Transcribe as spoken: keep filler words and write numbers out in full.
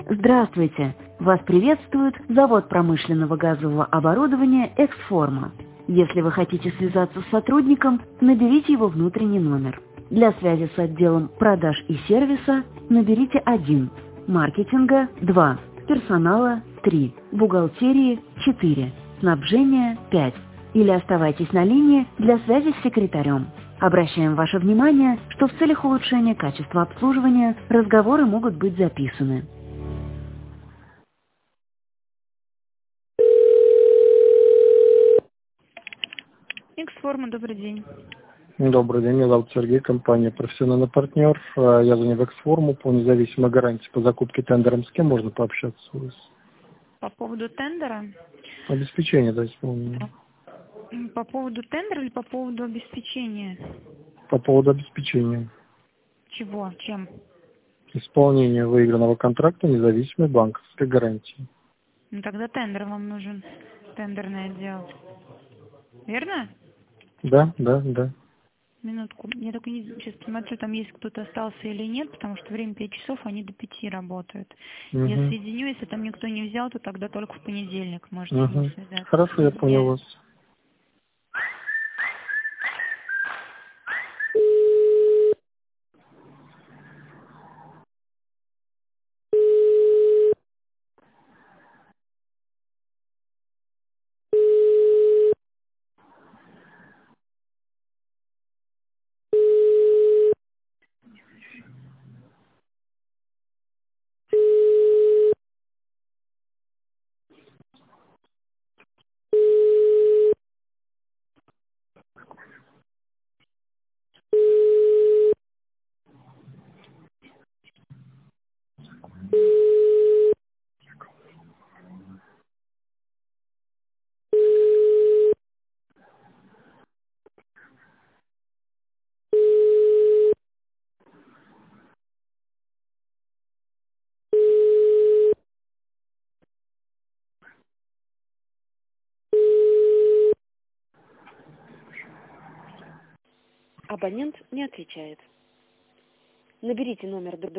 Здравствуйте! Вас приветствует завод промышленного газового оборудования «Эксформа». Если вы хотите связаться с сотрудником, наберите его внутренний номер. Для связи с отделом продаж и сервиса наберите один, маркетинга два, персонала три, бухгалтерии четыре, снабжения пять. Или оставайтесь на линии для связи с секретарем. Обращаем ваше внимание, что в целях улучшения качества обслуживания разговоры могут быть записаны. Эксформа, добрый день. Добрый день, меня зовут Сергей, компания «Профессиональный партнер». Я звоню в Эксформу по независимой гарантии по закупке тендером. С кем можно пообщаться у вас? По поводу тендера? Обеспечение, да, исполнения. По поводу тендера или по поводу обеспечения? По поводу обеспечения. Чего? Чем? Исполнение выигранного контракта независимой банковской гарантии. Ну тогда тендер вам нужен. Тендерный отдел. Верно? Да, да, да. Минутку. Я только не, сейчас посмотрю, там есть кто-то остался или нет, потому что время пять часов, они до пяти работают. Угу. Я соединю, если там никто не взял, то тогда только в понедельник можете с ним Угу. связаться. Хорошо, я понял вас. Абонент не отвечает. Наберите номер